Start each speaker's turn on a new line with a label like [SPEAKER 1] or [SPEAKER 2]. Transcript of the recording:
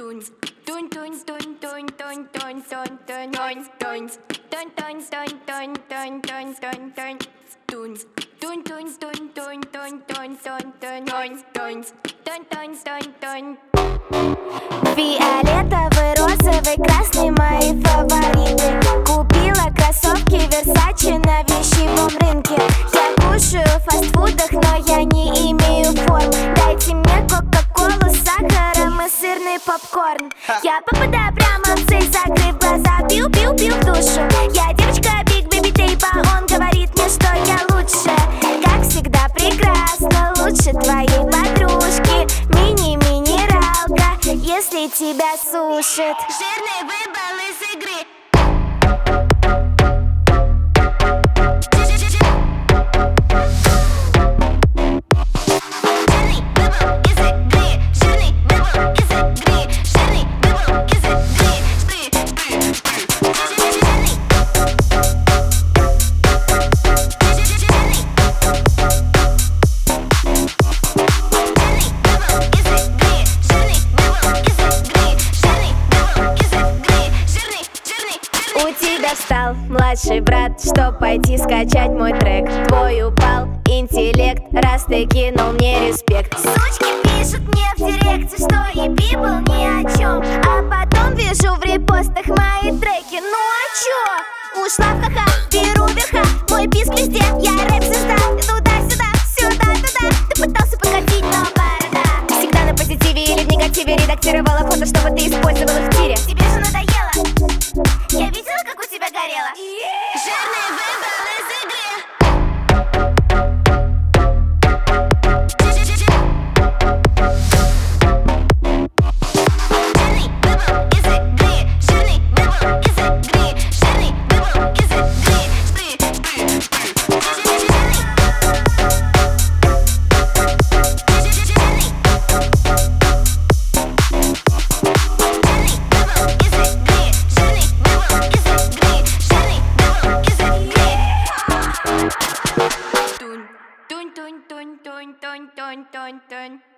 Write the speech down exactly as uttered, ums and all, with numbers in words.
[SPEAKER 1] Тунь, тунь, тунь, тунь, тунь, тунь, тунь, тунь, тунь, тунь, тунь, тунь, тунь, tунь, tунь, тунь, тунь, тунь, тунь, тунь, тунь, тунь, тунь, тунь, тунь, тунь, тунь, тунь, тунь, тунь, тунь, тунь.
[SPEAKER 2] Фиолетовый, розовый, красный мои фавориты. Купила кроссовки Versace на вещевом рынке. Я кушаю в фастфудах, но я не имею форм. Дайте мне кока-колу с сахаром и сырный попкорн. Я попадаю прямо в цель, закрыв глаза, пью-пью-пью в душу. Я девочка Big Baby Tape, а он говорит мне, что я лучше. Как всегда прекрасно, лучше твоей подружки. Мини-минералка, если тебя сушит. Жирный выбыл из игры. Встал младший брат, чтоб пойти скачать мой трек. Твой упал интеллект, раз ты кинул мне респект. Сучки пишут мне в директе, что и би был ни о чем. А потом вижу в репостах мои треки. Ну а чё? Ушла в ха-ха, беру верха. Мой писк везде, я рэп-звезда. Туда-сюда, сюда-туда. Ты пытался покатить, но борода. Всегда на позитиве или в негативе. Редактировала фото, чтобы ты использовал их в тире. Тебе же надоело. Я видела, как у тебя горело. Жирный выбыл из игры. Жирный выбыл из игры. Жирный выбыл из игры. Жирный выбыл из игры.
[SPEAKER 1] Тунь, тунь, тунь, тунь, тунь, тунь, тунь, тунь, тунь.